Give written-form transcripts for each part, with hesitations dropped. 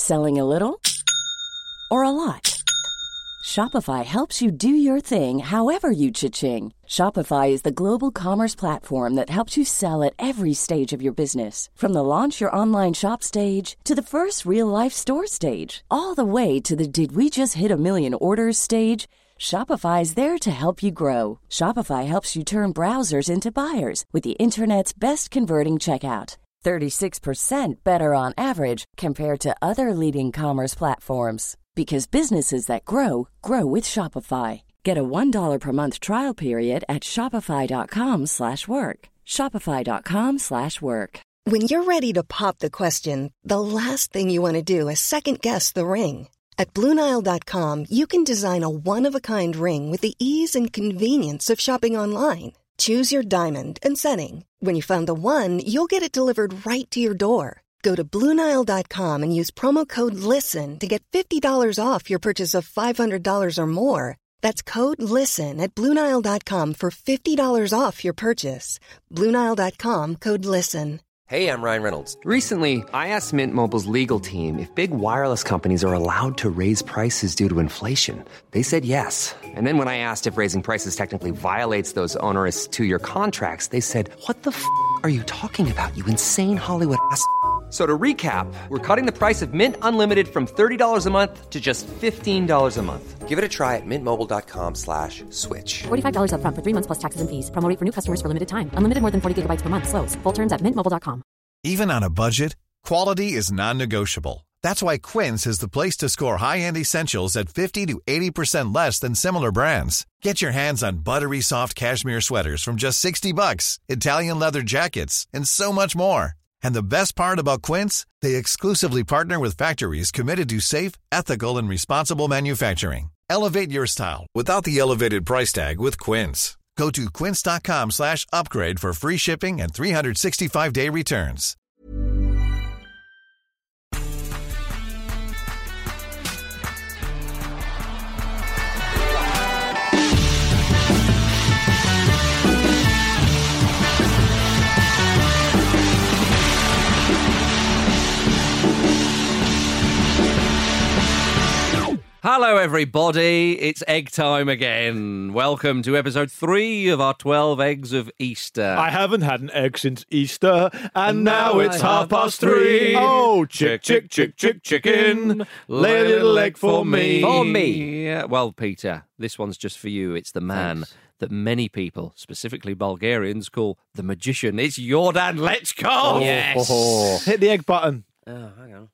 Selling a little or a lot? Shopify helps you do your thing however you cha-ching. Shopify is the global commerce platform that helps you sell at every stage of your business. From the launch your online shop stage to the first real-life store stage, all the way to the did we just hit a million orders stage. Shopify is there to help you grow. Shopify helps you turn browsers into buyers with the internet's best converting checkout. 36% better on average compared to other leading commerce platforms. Because businesses that grow, grow with Shopify. Get a $1 per month trial period at shopify.com/work. Shopify.com/work. When you're ready to pop the question, the last thing you want to do is second-guess the ring. At BlueNile.com, you can design a one-of-a-kind ring with the ease and convenience of shopping online. Choose your diamond and setting. When you find the one, you'll get it delivered right to your door. Go to BlueNile.com and use promo code LISTEN to get $50 off your purchase of $500 or more. That's code LISTEN at BlueNile.com for $50 off your purchase. BlueNile.com, code LISTEN. Hey, I'm Ryan Reynolds. Recently, I asked Mint Mobile's legal team if big wireless companies are allowed to raise prices due to inflation. They said yes. And then when I asked if raising prices technically violates those onerous two-year contracts, they said, "What the f*** are you talking about, you insane Hollywood ass?" So to recap, we're cutting the price of Mint Unlimited from $30 a month to just $15 a month. Give it a try at mintmobile.com/switch. $45 up front for 3 months plus taxes and fees. Promo rate for new customers for limited time. Unlimited more than 40 gigabytes per month. Slows full terms at mintmobile.com. Even on a budget, quality is non-negotiable. That's why Quince is the place to score high-end essentials at 50 to 80% less than similar brands. Get your hands on buttery soft cashmere sweaters from just $60, Italian leather jackets, and so much more. And the best part about Quince, they exclusively partner with factories committed to safe, ethical, and responsible manufacturing. Elevate your style without the elevated price tag with Quince. Go to quince.com/upgrade for free shipping and 365-day returns. Hello, everybody. It's egg time again. Welcome to episode 3 of our 12 Eggs of Easter. I haven't had an egg since Easter, and now it's 3:30. Oh, chicken. Lay a little egg for me. For me. Yeah, well, Peter, this one's just for you. It's the man that many people, specifically Bulgarians, call the magician. It's Jordan Lechkov. Yes. Hit the egg button. Oh, hang on.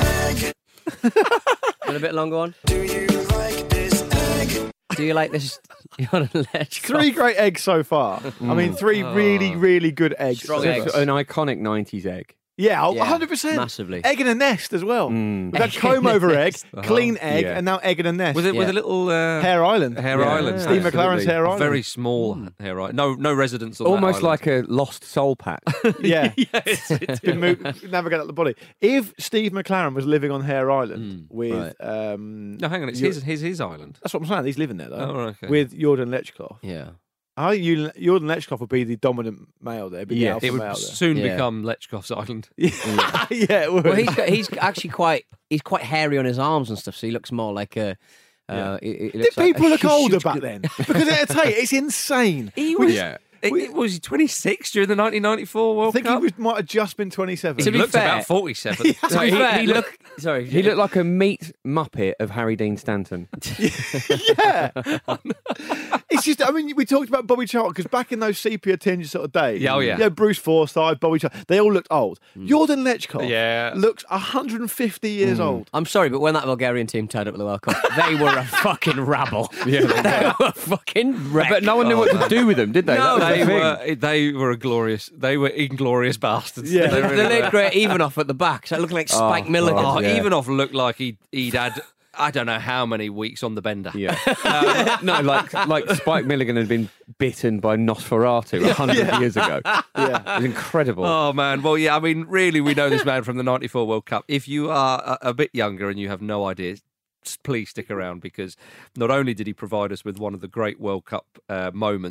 A bit longer one. Do you like this egg? Do you like this? Lechkov? 3 great eggs so far. I mean, 3 really, really good eggs. Strong eggs. An iconic 90s egg. Yeah, 100%. Massively. Egg in a nest as well. We've had comb over egg, clean egg, and now egg in a nest. With a little... Hare Island. Island. Steve McLaren's Hare Island. Very small Hare Island. No residents on Almost that like a lost soul patch. Yeah. Yes, it's been moved, navigate up the body. If Steve McLaren was living on Hare Island with... No, hang on. It's his island. That's what I'm saying. He's living there, though. Oh, okay. With Jordan Lechkov. Yeah. I think Jordan Lechkov would be the dominant male there. Be the alpha it would male there. soon become Lechkov's island. Yeah, it would. Well, he's actually quite hairy on his arms and stuff, so he looks more like a... Did people look older back then? Because I tell you, it's insane. He was... Was he 26 during the 1994 World Cup? I think he might have just been 27. He looked about 47. He looked like a meat muppet of Harry Dean Stanton. Yeah. It's just, I mean, we talked about Bobby Charlton because back in those sepia-tinged sort of days, Bruce Forsyth, Bobby Charlton, they all looked old. Jordan Lechkov looks 150 years old. I'm sorry, but when that Bulgarian team turned up at the World Cup, they were a fucking rabble. Yeah, they were a fucking wreck. But no one knew what to do with them, did they? No, they were inglorious bastards. Yeah. They looked great. Ivanov at the back, so it looked like Spike Milligan. Ivanov looked like he'd had I don't know how many weeks on the bender. Yeah. No, like Spike Milligan had been bitten by Nosferatu 100 years ago. Yeah. It was incredible. Oh, man. Well, yeah, I mean, really, we know this man from the 94 World Cup. If you are a bit younger and you have no idea, please stick around, because not only did he provide us with one of the great World Cup moments,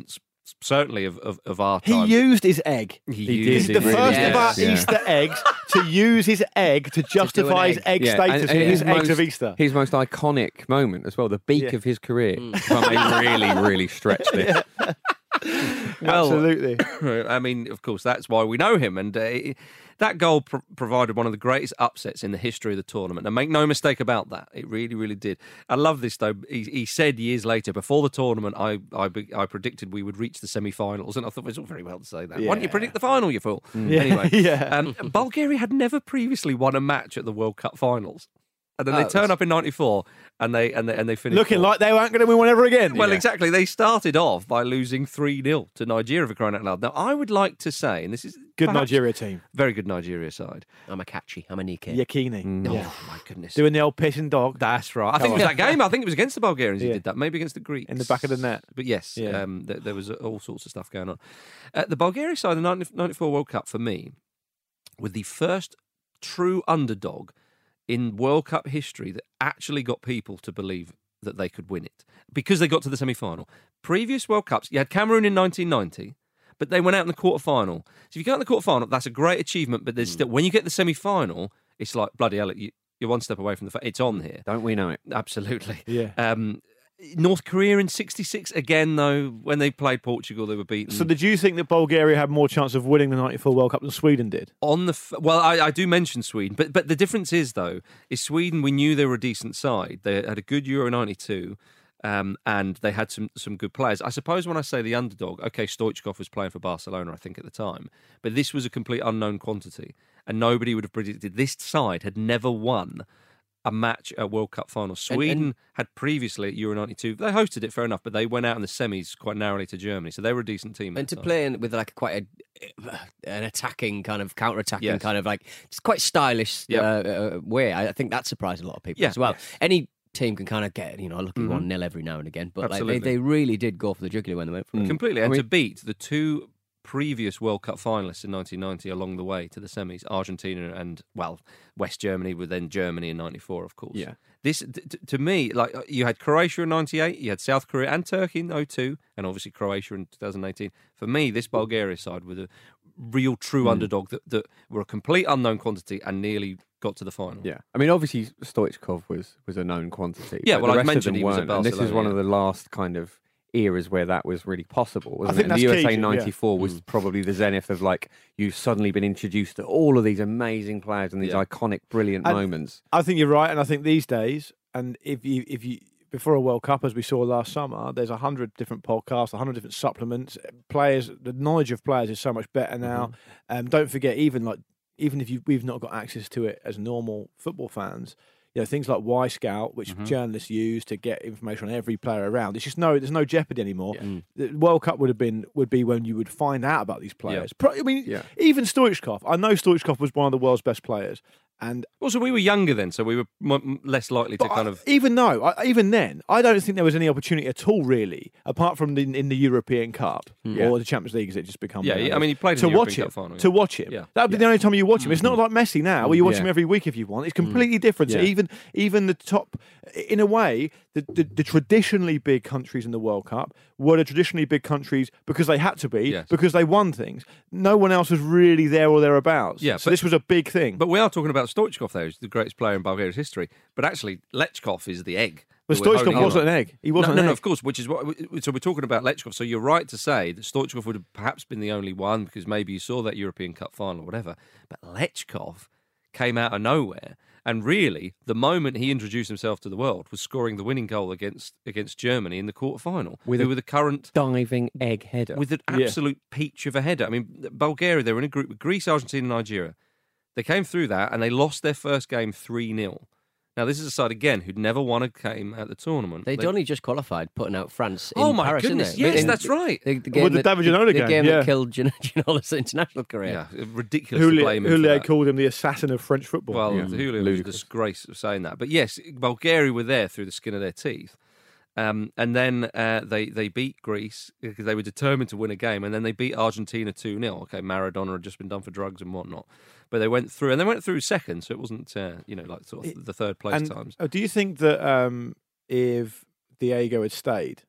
certainly of our time. He used his egg. He did. The first of our Easter eggs to use his egg to justify his egg status in his eggs of Easter. His most iconic moment as well, the beak of his career. They really stretched this. Well, absolutely. I mean, of course, that's why we know him. And that goal provided one of the greatest upsets in the history of the tournament. And make no mistake about that. It really, really did. I love this, though. He said years later, before the tournament, I predicted we would reach the semi-finals. And I thought it was all very well to say that. Why don't you predict the final, you fool? Anyway, Bulgaria had never previously won a match at the World Cup finals. And then they turn up in '94 and they finish looking like they weren't going to win one ever again. Well, exactly. They started off by losing 3-0 to Nigeria, for crying out loud. Now, I would like to say, and this is good Nigeria team, very good Nigeria side. I'm a Nike. Yakini. Oh my goodness, doing the old pissing dog. That's right. I think it was that game. I think it was against the Bulgarians. He did that. Maybe against the Greeks in the back of the net. But yes, there was all sorts of stuff going on. The Bulgaria side, the '94 World Cup for me, with the first true underdog in World Cup history that actually got people to believe that they could win it because they got to the semi-final. Previous World Cups, you had Cameroon in 1990, but they went out in the quarter-final. So if you go out in the quarter-final, that's a great achievement, but there's still, when you get to the semi-final, it's like, bloody hell, you're one step away from it's on here. Don't we know it? Absolutely. Yeah. North Korea in '66, again, though, when they played Portugal, they were beaten. So did you think that Bulgaria had more chance of winning the '94 World Cup than Sweden did? I do mention Sweden, but the difference is, though, is Sweden, we knew they were a decent side. They had a good Euro 92, and they had some good players. I suppose when I say the underdog, okay, Stoichkov was playing for Barcelona, I think, at the time, but this was a complete unknown quantity, and nobody would have predicted this side had never won a match at World Cup final. Sweden had previously at Euro 92, they hosted it, fair enough, but they went out in the semis quite narrowly to Germany, so they were a decent team. And to play with like quite an attacking kind of counter-attacking kind of like just quite stylish way, I think that surprised a lot of people as well. Any team can kind of get a lucky 1-0 every now and again, but like, they really did go for the jugular when they went for it. Completely, and to beat the two previous World Cup finalists in 1990 along the way to the semis, Argentina and, West Germany, with then Germany in 94, of course. Yeah. This, to me, like, you had Croatia in 98, you had South Korea and Turkey in 02, and obviously Croatia in 2018. For me, this Bulgaria side was a real true underdog that were a complete unknown quantity and nearly got to the final. Yeah. I mean, obviously Stoichkov was a known quantity. Yeah, well, I mentioned he was at Barcelona. And this is one of the last kind of eras where that was really possible, wasn't I think it? That's the USA key, 94 was probably the zenith of, like, you've suddenly been introduced to all of these amazing players and these iconic, brilliant moments. I think you're right, and I think these days, and if you before a World Cup, as we saw last summer, there's 100 different podcasts, 100 different supplements. Players, the knowledge of players is so much better now. Don't forget, even if we've not got access to it as normal football fans, things like Y-Scout, which journalists use to get information on every player around. It's just there's no jeopardy anymore. Yeah. The World Cup would be when you would find out about these players. Yeah. I mean, even Stoichkov. I know Stoichkov was one of the world's best players. And also, we were younger then, so we were less likely to kind of. Even then, I don't think there was any opportunity at all, really, apart from in the European Cup or the Champions League, as it just become. Yeah, I mean, he played in the European Cup final. To watch him, that would be the only time you watch him. It's not like Messi now, where you watch him every week if you want. It's completely different. So even the top, in a way, the traditionally big countries in the World Cup were the traditionally big countries because they had to be, because they won things. No one else was really there or thereabouts. Yeah, so this was a big thing. But we are talking about Stoichkov, though, who's the greatest player in Bulgaria's history. But actually, Lechkov is the egg. But Stoichkov wasn't an egg. He wasn't an egg. No, of course, which is what. So we're talking about Lechkov. So you're right to say that Stoichkov would have perhaps been the only one because maybe you saw that European Cup final or whatever. But Lechkov came out of nowhere. And really, the moment he introduced himself to the world was scoring the winning goal against Germany in the quarter-final. With a current diving egg header. With an absolute peach of a header. I mean, Bulgaria, they were in a group with Greece, Argentina and Nigeria. They came through that and they lost their first game 3-0. Now, this is a side, again, who'd never won a game at the tournament. They'd only just qualified, putting out France in Paris. Oh, my goodness. Yes, that's right. With the David Ginola game. The game that killed Ginola's international career. Yeah, ridiculous to blame him for that. called him the assassin of French football. Well, Julian was a disgrace of saying that. But yes, Bulgaria were there through the skin of their teeth. And then they beat Greece because they were determined to win a game, and then they beat Argentina 2-0. Okay, Maradona had just been done for drugs and whatnot, but they went through, and they went through second, so it wasn't like sort of the third place times. Do you think that if Diego had stayed,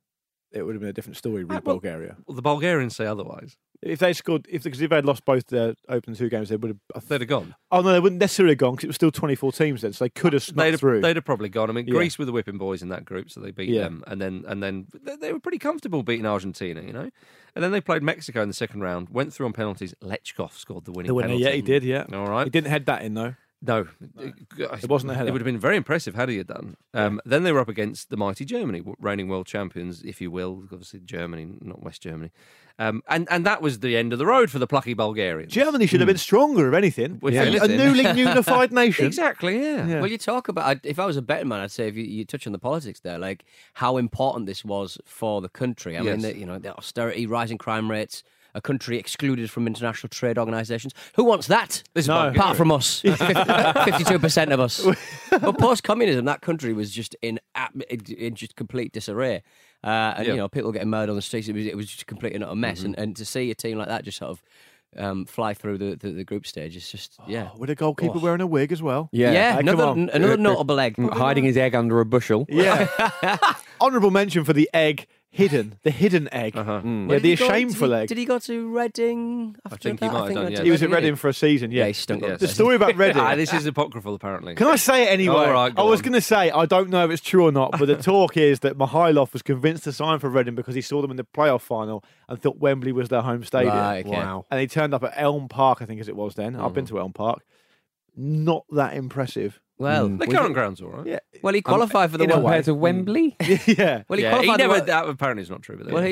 it would have been a different story with Bulgaria. Well, the Bulgarians say otherwise. If they scored, because if they'd lost both their opening 2 games, they would have. They'd have gone. Oh no, they wouldn't necessarily have gone because it was still 24 teams then, so they could have snuck through. They'd have probably gone. I mean, Greece were the whipping boys in that group, so they beat them, and then they were pretty comfortable beating Argentina, you know. And then they played Mexico in the second round, went through on penalties. Lechkov scored the winning penalty. Yeah, he did. Yeah, all right. He didn't head that in though. No, it wasn't a header. It would have been very impressive had he had done. Then they were up against the mighty Germany, reigning world champions, if you will. Obviously, Germany, not West Germany. And that was the end of the road for the plucky Bulgarians. Germany should have been stronger, if anything. A newly unified nation. Exactly, yeah. Well, you talk about, if I was a betting man, I'd say, if you touch on the politics there, like how important this was for the country. I mean, the austerity, rising crime rates, a country excluded from international trade organisations. Who wants that? Apart from us. 52% of us. But post-communism, that country was just in just complete disarray. People getting murdered on the streets. It was just a complete and utter mess. Mm-hmm. And to see a team like that just sort of fly through the group stage, it's just, with a goalkeeper wearing a wig as well. Yeah, another notable egg. Hiding his egg under a bushel. Yeah. Honourable mention for the egg. The hidden egg. The shameful egg. Did he go to Reading? I think he might have done, yeah. He was at Reading for a season, yeah. He stunk up. The story about Reading. This is apocryphal, apparently. Can I say it anyway? All right, I was going to say, I don't know if it's true or not, but the talk is that Mihailov was convinced to sign for Reading because he saw them in the playoff final and thought Wembley was their home stadium. Right, okay. Wow. And he turned up at Elm Park, I think as it was then. I've been to Elm Park. Not that impressive. Well, the current ground's all right. Yeah. Well, he qualified for the World compared to Wembley. Yeah. Well, he qualified. That apparently is not true. But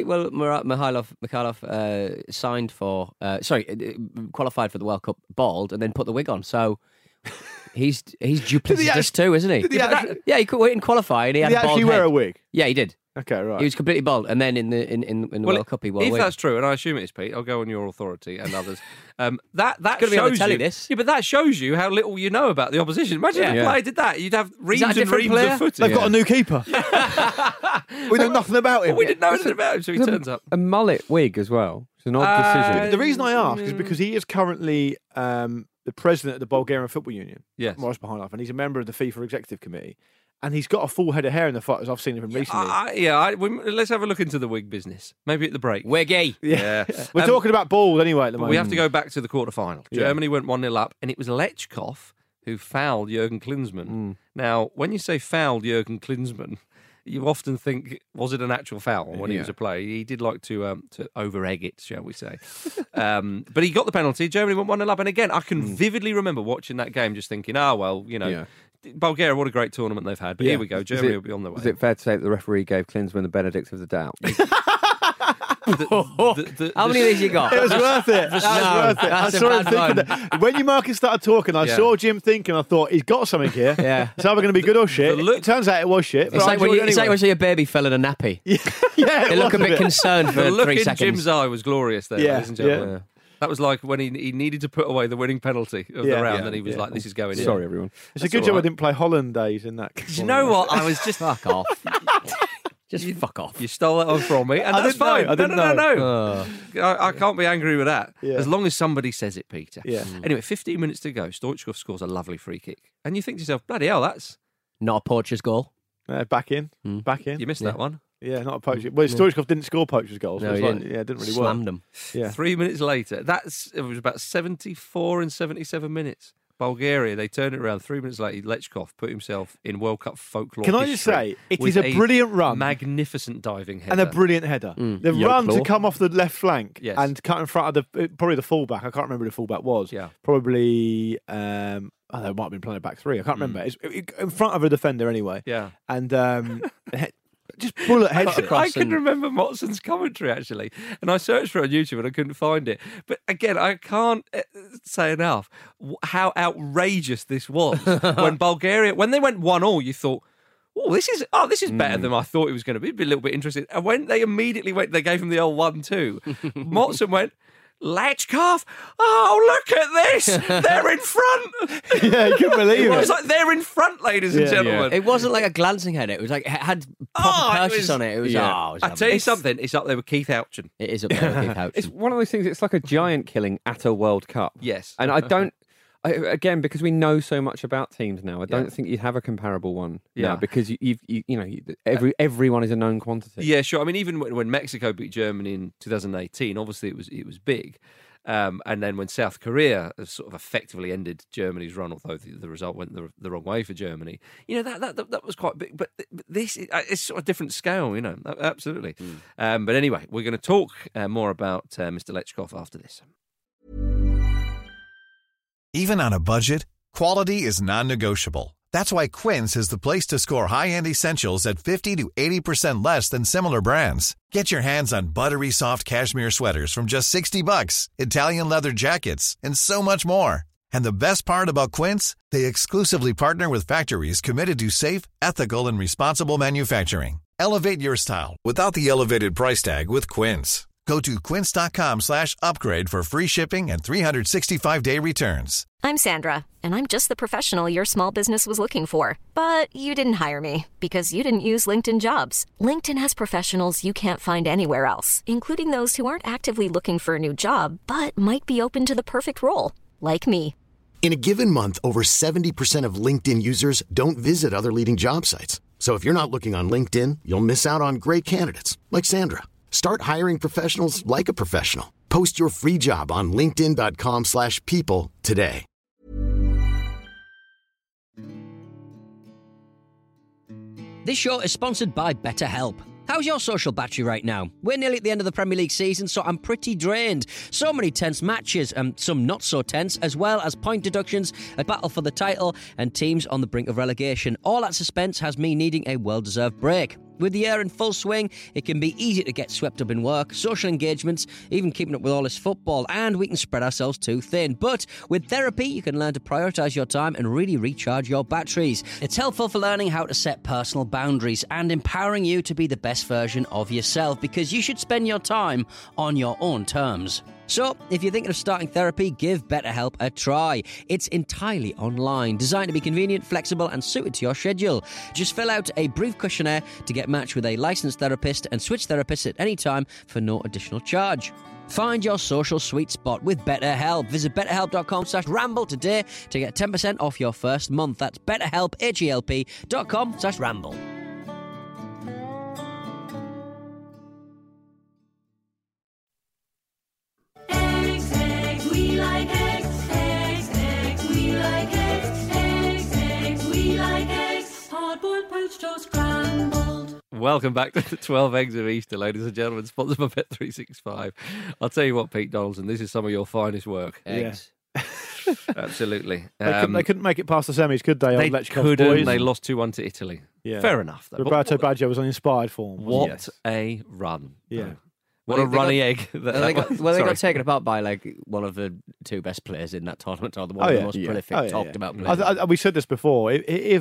Mikhailov signed for. Qualified for the World Cup bald and then put the wig on. So he's duplicitous too, isn't he? He couldn't qualify and he had a bald head. Did he actually wear a wig? Yeah, he did. Okay, right. He was completely bald, and then in the World Cup he wore a wig. If that's true, and I assume it is, Pete, I'll go on your authority and others. That going to be able to tell you this. Yeah, but that shows you how little you know about the opposition. Imagine if a player did that, you'd have reams and reams of footage. They've got a new keeper. We know nothing about him. Well, we didn't know anything about him, so he turns up. A mullet wig as well. It's an odd decision. The reason I ask is because he is currently the president of the Bulgarian Football Union. Yes, Maurice Mihailov, and he's a member of the FIFA Executive Committee. And he's got a full head of hair in the photos I've seen of him recently. Let's have a look into the wig business. Maybe at the break. Wiggy. Yeah. We're talking about bald anyway at the moment. We have to go back to the quarterfinal. Germany went 1-0 up, and it was Lechkov who fouled Jurgen Klinsmann. Now, when you say fouled Jurgen Klinsmann, you often think, was it an actual foul when he was a player? He did like to over-egg it, shall we say. But he got the penalty. Germany went 1-0 up. And again, I can vividly remember watching that game just thinking, Bulgaria, what a great tournament they've had. But here we go. Germany will be on their way. Is it fair to say that the referee gave Klinsmann the benedict of the doubt? How many of these you got? It was worth it. I saw him thinking when you Marcus started talking, I saw Jim thinking, I thought, he's got something here. Yeah. It's either going to be good or shit. It turns out it was shit. It's like when you see a baby fell in a nappy. They look a bit concerned for 3 seconds. The look in Jim's eye was glorious there, ladies and gentlemen. Yeah. That was like when he needed to put away the winning penalty of the round, and he was like, "This is going in." Sorry, everyone. It's a good job I didn't play Hollandaise in that. You know what? I was just fuck off. Fuck off. You stole that one from me, and that's fine. I didn't know. No. I can't be angry with that. Yeah. As long as somebody says it, Peter. Yeah. Anyway, 15 minutes to go. Stoichkov scores a lovely free kick, and you think to yourself, "Bloody hell, that's not a poacher's goal." Back in. You missed that one. Yeah, not a poacher. Well, Stoichkov didn't score poacher's goals. No, he didn't. It didn't really Slammed work. them. Yeah. 3 minutes later, it was about 74 and 77 minutes. Bulgaria, they turned it around. 3 minutes later, Lechkov put himself in World Cup folklore. Can I just say, it is a brilliant run. Magnificent diving header. And a brilliant header. The run to come off the left flank and cut in front of probably the fullback. I can't remember who the fullback was. Yeah. Probably, they might have been playing a back three. I can't remember. It's in front of a defender anyway. Yeah. And just bullet heads across. I can remember Motson's commentary, actually. And I searched for it on YouTube and I couldn't find it. But again, I can't say enough how outrageous this was. When Bulgaria, when they went 1-1, you thought, this is better than I thought it was going to be. Be a little bit interested. And when they immediately went, they gave him the old 1-2. Motson went, Lechkov, look at this! They're in front! Yeah, you couldn't believe it. It was like, they're in front, ladies and gentlemen. Yeah. It wasn't like a glancing header. It was like, it had proper purchase on it. It was, I tell you something, it's up there with Keith Houchen. It is up there with Keith Houchen. It's one of those things, it's like a giant killing at a World Cup. Yes. And I don't Again, because we know so much about teams now, I don't think you'd have a comparable one now, because everyone is a known quantity. Yeah, sure. I mean, even when Mexico beat Germany in 2018, obviously it was big. And then when South Korea sort of effectively ended Germany's run, although the result went the wrong way for Germany, that was quite big. But this it's sort of a different scale, absolutely. But anyway, we're going to talk more about Mr. Lechkov after this. Even on a budget, quality is non-negotiable. That's why Quince is the place to score high-end essentials at 50 to 80% less than similar brands. Get your hands on buttery soft cashmere sweaters from just $60, Italian leather jackets, and so much more. And the best part about Quince, they exclusively partner with factories committed to safe, ethical, and responsible manufacturing. Elevate your style without the elevated price tag with Quince. Go to quince.com/upgrade for free shipping and 365-day returns. I'm Sandra, and I'm just the professional your small business was looking for. But you didn't hire me because you didn't use LinkedIn Jobs. LinkedIn has professionals you can't find anywhere else, including those who aren't actively looking for a new job, but might be open to the perfect role, like me. In a given month, over 70% of LinkedIn users don't visit other leading job sites. So if you're not looking on LinkedIn, you'll miss out on great candidates, like Sandra. Start hiring professionals like a professional. Post your free job on linkedin.com/people today. This show is sponsored by BetterHelp. How's your social battery right now? We're nearly at the end of the Premier League season, so I'm pretty drained. So many tense matches, and some not so tense, as well as point deductions, a battle for the title, and teams on the brink of relegation. All that suspense has me needing a well-deserved break. With the year in full swing, it can be easy to get swept up in work, social engagements, even keeping up with all this football, and we can spread ourselves too thin. But with therapy, you can learn to prioritise your time and really recharge your batteries. It's helpful for learning how to set personal boundaries and empowering you to be the best version of yourself, because you should spend your time on your own terms. So, if you're thinking of starting therapy, give BetterHelp a try. It's entirely online, designed to be convenient, flexible, and suited to your schedule. Just fill out a brief questionnaire to get matched with a licensed therapist and switch therapists at any time for no additional charge. Find your social sweet spot with BetterHelp. Visit betterhelp.com/ramble today to get 10% off your first month. That's betterhelp, HELP.com/ramble. Welcome back to the 12 Eggs of Easter, ladies and gentlemen, sponsored by Bet365. I'll tell you what, Pete Donaldson, this is some of your finest work. Eggs. Yeah. Absolutely. They couldn't make it past the semis, could they? They couldn't. Boys? They lost 2-1 to Italy. Yeah. Fair enough, though. Roberto Baggio was on inspired form. What a run. Yeah. What a runny egg. They got taken apart by one of the two best players in that tournament, or one of the most prolific talked about players. We said this before.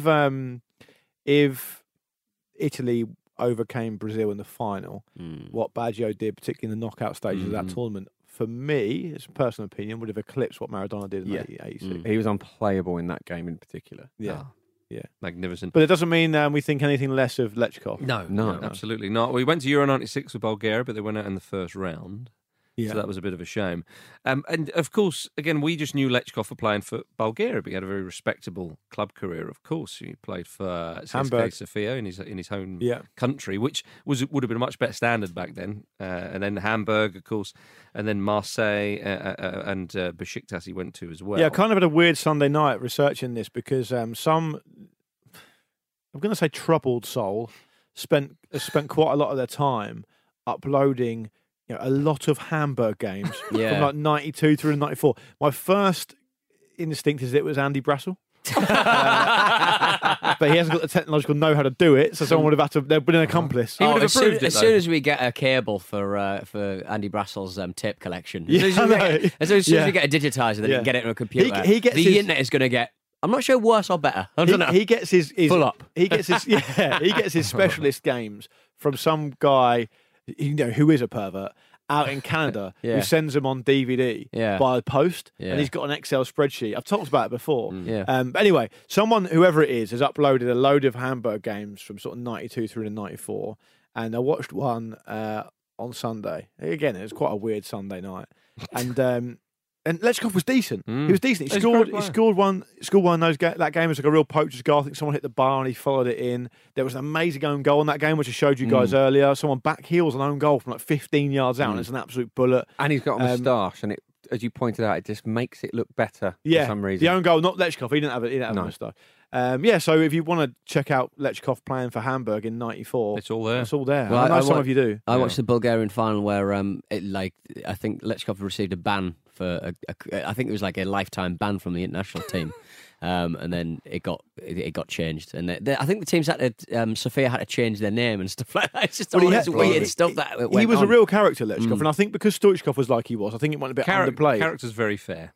If Italy overcame Brazil in the final, what Baggio did, particularly in the knockout stages of that tournament, for me, it's a personal opinion, would have eclipsed what Maradona did in 1986. He was unplayable in that game in particular. Yeah. Yeah, magnificent. But it doesn't mean we think anything less of Lechkov. No, absolutely not. We went to Euro 96 with Bulgaria, but they went out in the first round. Yeah. So that was a bit of a shame. And of course, again, we just knew Lechkov for playing for Bulgaria, but he had a very respectable club career, of course. He played for CSKA Sofia in his home country, which would have been a much better standard back then. And then Hamburg, of course, and then Marseille and Besiktas he went to as well. Yeah, I kind of had a weird Sunday night researching this because some, I'm going to say troubled soul, spent quite a lot of their time uploading a lot of Hamburg games from like 92 through to 94. My first instinct is it was Andy Brassel. But he hasn't got the technological know-how to do it, so someone would have had to. They've been an accomplice. He would have approved it, as soon as we get a cable for Andy Brassel's tape collection, as soon as we get a digitizer, then you can get it on a computer. The internet is going to get. I'm not sure worse or better. I don't know. He gets his full up. He gets his specialist games from some guy, who is a pervert out in Canada, who sends them on DVD by post, and he's got an Excel spreadsheet. I've talked about it before. But anyway, whoever it is, has uploaded a load of Hamburg games from sort of 92 through to 94, and I watched one on Sunday. Again, it was quite a weird Sunday night, and And Lechkov was decent. He was decent. He scored one of those. That game was like a real poacher's goal. I think someone hit the bar and he followed it in. There was an amazing own goal in that game, which I showed you guys earlier. Someone back heels an own goal from like 15 yards out, and it's an absolute bullet. And he's got a moustache, and it, as you pointed out, it just makes it look better for some reason. The own goal, not Lechkov. He didn't have a moustache. So if you want to check out Lechkov playing for Hamburg in '94, it's all there. It's all there. Well, I know some of you do. I watched the Bulgarian final where, I think Lechkov received a ban for I think it was like a lifetime ban from the international team, and then it got changed. And I think the teams had to, Sofia had to change their name and stuff like that. It's just all this weird stuff that went he was on. a real character, Lechkov, and I think because Stoichkov was like he was, I think it went a bit underplayed. Character's very fair.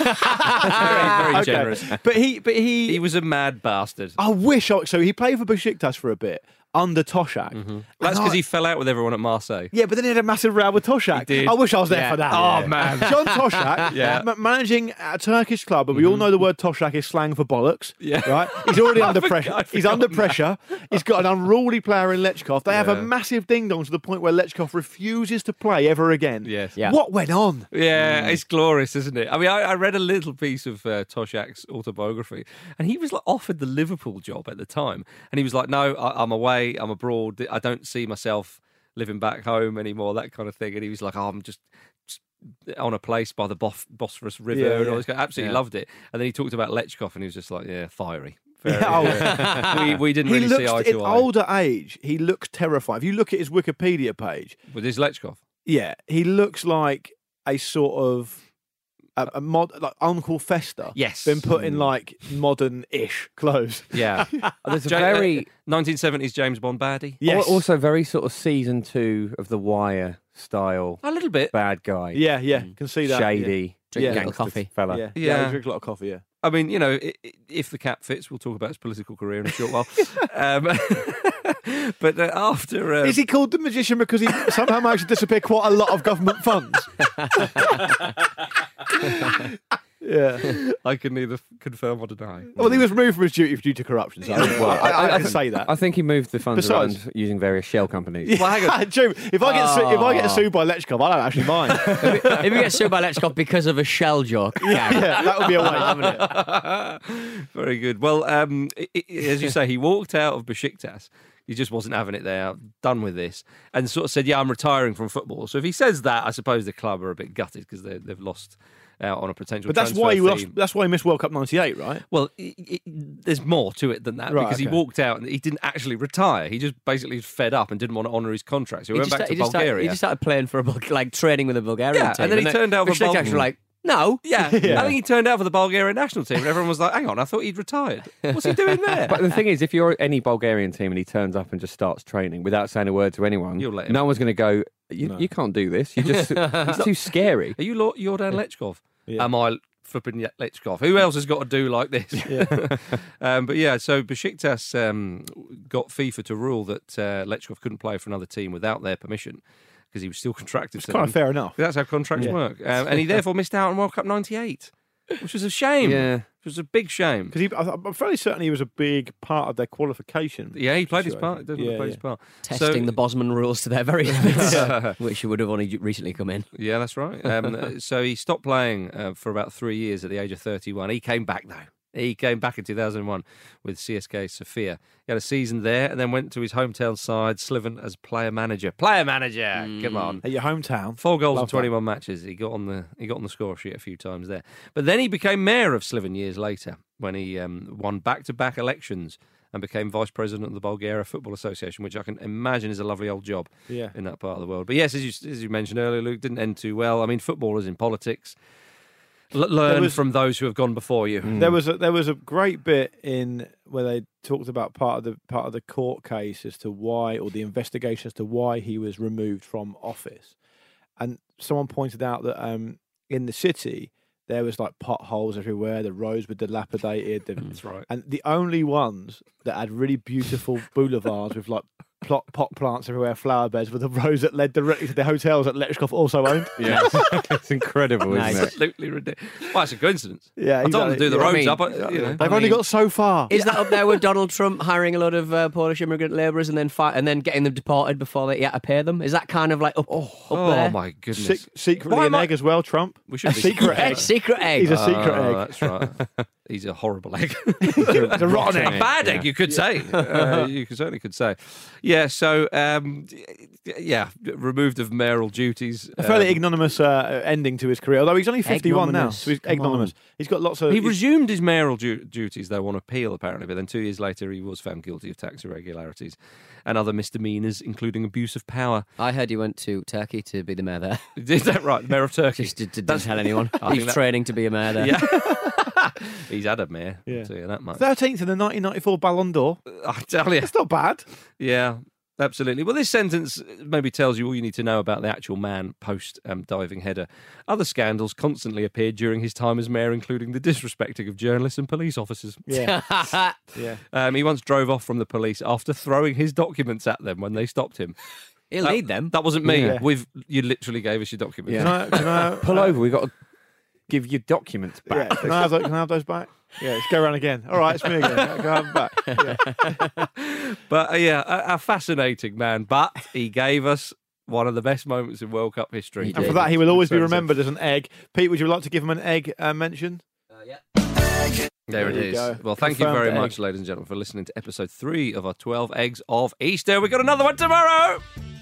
very generous. But he was a mad bastard. I wish. So he played for Besiktas for a bit under Toshak. That's because he fell out with everyone at Marseille. Yeah, but then he had a massive row with Toshak. I wish I was there for that. Oh man, John Toshak, managing a Turkish club, and we all know the word Toshak is slang for bollocks. Yeah, right. He's already under pressure. He's under pressure. He's got an unruly player in Lechkov. They have a massive ding dong to the point where Lechkov refuses to play ever again. Yes. Yeah. What went on? Yeah, it's glorious, isn't it? I mean, I read a little piece of Toshak's autobiography, and he was like offered the Liverpool job at the time, and he was like, "No, I'm away. I'm abroad. I don't see myself living back home anymore," that kind of thing. And he was like, I'm just on a place by the Bosphorus River and all this. Absolutely loved it. And then he talked about Lechkov and he was just like, fiery. We didn't really see eye to eye. At older age, he looks terrifying. If you look at his Wikipedia page. With his Lechkov? Yeah, he looks like a sort of like Uncle Fester. Yes. Been put in like modern-ish clothes. Yeah. There's a very 1970s James Bond baddie. Yes. Also very sort of season 2 of The Wire style. A little bit. Bad guy. Yeah. Can see that. Shady. Drink a little coffee. Fella. Yeah, drink a lot of coffee, yeah. I mean, if the cap fits, we'll talk about his political career in a short while. But after... Is he called the magician because he somehow managed to disappear quite a lot of government funds? Yeah. I can neither confirm or deny. Well, he was removed from his duty due to corruption, so I can say that. I think he moved the funds around using various shell companies. Well, hang on. Jim, if I get sued by Lechkov, I don't actually mind. If you get sued by Lechkov because of a shell joke, that would be a way, wouldn't it? Very good. Well, as you say, he walked out of Besiktas. He just wasn't having it there, done with this, and sort of said, I'm retiring from football. So if he says that, I suppose the club are a bit gutted because they've lost out on a potential transfer fee. That's why he missed World Cup 98, right? Well, there's more to it than that, because he walked out and he didn't actually retire. He just basically was fed up and didn't want to honour his contract. So he went back to Bulgaria. He just started playing for training with a Bulgarian team. And then he turned out for Bulgaria. No. Yeah. I think he turned out for the Bulgarian national team and everyone was like, hang on, I thought he'd retired. What's he doing there? But the thing is, if you're any Bulgarian team and he turns up and just starts training without saying a word to anyone, no one's going to go, you can't do this. It's too scary. Are you Jordan Lechkov? Yeah. Am I flipping Lechkov? Who else has got to do like this? Yeah. So Besiktas got FIFA to rule that Lechkov couldn't play for another team without their permission, because he was still contracted to them. It's kind of fair enough. That's how contracts work. And he therefore missed out on World Cup 98, which was a shame. Yeah. It was a big shame. Because I'm fairly certain he was a big part of their qualification. Yeah, he played his part. He played his part. Testing the Bosman rules to their very limits, which would have only recently come in. Yeah, that's right. So he stopped playing for about 3 years at the age of 31. He came back, though. He came back in 2001 with CSKA Sofia. He had a season there and then went to his hometown side, Sliven, as player manager. Player manager! Come on. At your hometown. 4 goals in 21 matches. He got on the score sheet a few times there. But then he became mayor of Sliven years later when he won back-to-back elections and became vice president of the Bulgaria Football Association, which I can imagine is a lovely old job in that part of the world. But yes, as you mentioned earlier, Luke, didn't end too well. I mean, footballers in politics learn from those who have gone before you. There was a great bit in where they talked about part of the court case as to why, or the investigation as to why he was removed from office, and someone pointed out that in the city there was like potholes everywhere, the roads were dilapidated. That's right. And the only ones that had really beautiful boulevards with like pot plants everywhere, flower beds with a rows that led directly to the hotels that Letchkoff also owned. Yeah, it's incredible, isn't it? Absolutely ridiculous. Well, it's a coincidence. Yeah, I told them to do the roads up. They've only got so far. Is that up there with Donald Trump hiring a lot of Polish immigrant labourers and then getting them deported before they had to pay them? Is that kind of like up there? Oh my goodness! Secretly egg as well, Trump. We should secret egg. Secret egg. He's a secret egg. That's right. He's a horrible egg. It's a rotten egg. Bad egg, you could say. You certainly could say. Yeah. So, removed of mayoral duties. A fairly ignominious ending to his career. Although he's only 51 now, so he's ignominious. He's got lots of. He resumed his mayoral duties though on appeal, apparently, but then 2 years later he was found guilty of tax irregularities and other misdemeanours, including abuse of power. I heard he went to Turkey to be the mayor there. Is that right? The mayor of Turkey? Just didn't tell anyone. He's training to be a mayor there. Yeah. He's had a mayor. Yeah. I'll tell you that much. 13th in the 1994 Ballon d'Or. I tell you. That's not bad. Yeah. Absolutely. Well, this sentence maybe tells you all you need to know about the actual man post diving header. Other scandals constantly appeared during his time as mayor, including the disrespecting of journalists and police officers. Yeah. He once drove off from the police after throwing his documents at them when they stopped him. He'll need them. That wasn't me. Yeah. You literally gave us your documents. Yeah. Can I pull over? We've got to give your documents back. Yeah. Can I have those back? Yeah, let's go around again. All right, it's me again. Can I have them back? Yeah. But a fascinating man. But he gave us one of the best moments in World Cup history. And for that, he will always be remembered as an egg. Pete, would you like to give him an egg mention? Yeah. There it is. Go. Well, thank you very much, ladies and gentlemen, for listening to episode 3 of our 12 Eggs of Easter. We've got another one tomorrow.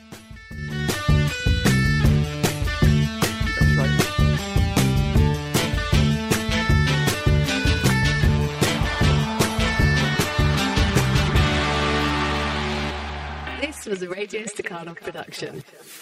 This was a Radio Staccato production.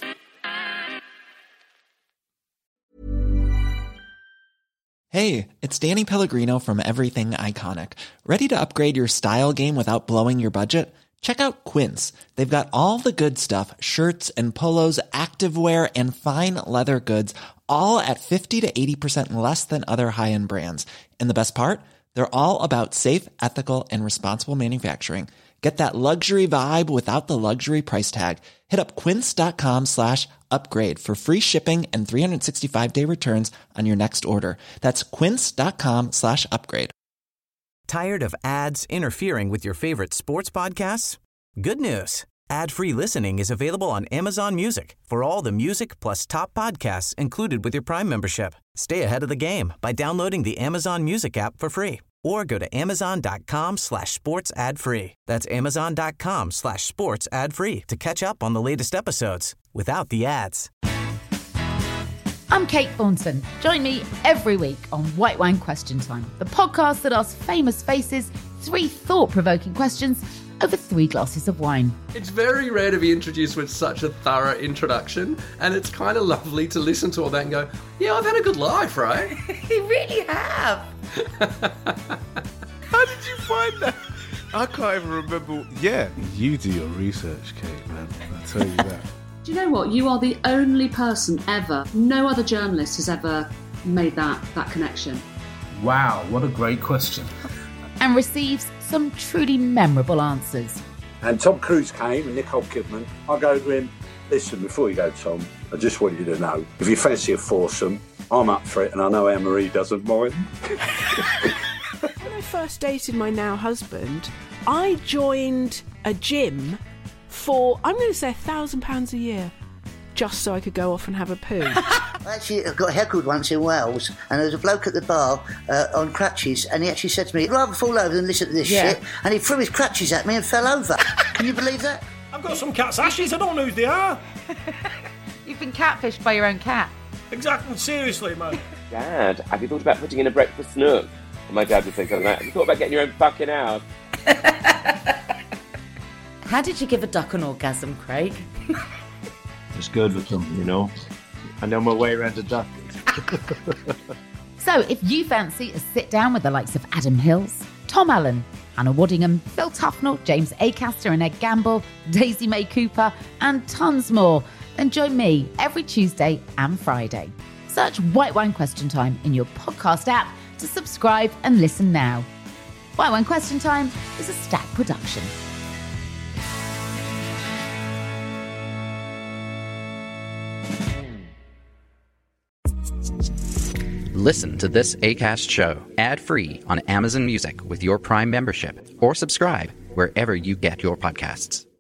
Hey, it's Danny Pellegrino from Everything Iconic. Ready to upgrade your style game without blowing your budget? Check out Quince. They've got all the good stuff, shirts and polos, activewear, and fine leather goods, all at 50 to 80% less than other high-end brands. And the best part? They're all about safe, ethical, and responsible manufacturing. Get that luxury vibe without the luxury price tag. Hit up quince.com/upgrade for free shipping and 365-day returns on your next order. That's quince.com/upgrade. Tired of ads interfering with your favorite sports podcasts? Good news. Ad-free listening is available on Amazon Music for all the music plus top podcasts included with your Prime membership. Stay ahead of the game by downloading the Amazon Music app for free. Or go to amazon.com/sports ad free. That's amazon.com/sports ad free to catch up on the latest episodes without the ads. I'm Kate Thornton. Join me every week on White Wine Question Time, the podcast that asks famous faces 3 thought-provoking questions over 3 glasses of wine. It's very rare to be introduced with such a thorough introduction, and it's kind of lovely to listen to all that and go, yeah, I've had a good life, right? You really have. How did you find that? I can't even remember. Yeah, you do your research, Kate, man. I'll tell you that. Do you know what? You are the only person ever, no other journalist has ever made that connection. Wow, what a great question. And receives some truly memorable answers. And Tom Cruise came and Nicole Kidman. I go to him, listen, before you go, Tom, I just want you to know, if you fancy a foursome, I'm up for it, and I know Anne-Marie doesn't mind. When I first dated my now husband, I joined a gym for, I'm going to say £1,000 a year, just so I could go off and have a poo. Actually, I got heckled once in Wales, and there was a bloke at the bar on crutches, and he actually said to me, I'd rather fall over than listen to this shit, and he threw his crutches at me and fell over. Can you believe that? I've got some cat's ashes, I don't know who they are. You've been catfished by your own cat. Exactly, seriously, man. Dad, have you thought about putting in a breakfast nook? And my dad would say something like, have you thought about getting your own fucking house? How did you give a duck an orgasm, Craig? It's good with them, you know. I know my way around a duck. So if you fancy a sit down with the likes of Adam Hills, Tom Allen, Hannah Waddingham, Phil Tufnell, James Acaster and Ed Gamble, Daisy May Cooper, and tons more, then join me every Tuesday and Friday. Search White Wine Question Time in your podcast app to subscribe and listen now. White Wine Question Time is a Stack production. Listen to this Acast show ad-free on Amazon Music with your Prime membership, or subscribe wherever you get your podcasts.